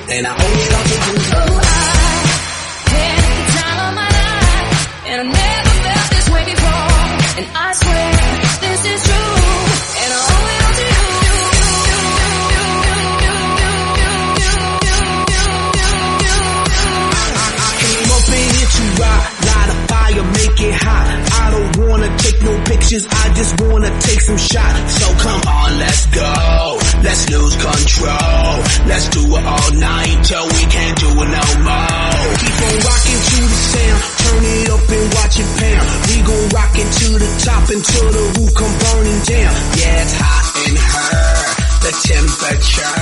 and I always got to do. Oh, I had the time of my life, and I never felt this way before. And I swear this is true, and I owe it all to you. I came up in here to rock, light a fire, make it hot. I don't wanna take no pictures, I just wanna take some shots. So come on, let's go, let's lose control. Let's do it all night till we can't do it no more. Keep on rocking to the sound, turn it up and watch it pound. We gon' rock it to the top until the roof come burning down. Yeah, it's hot in her, the temperature.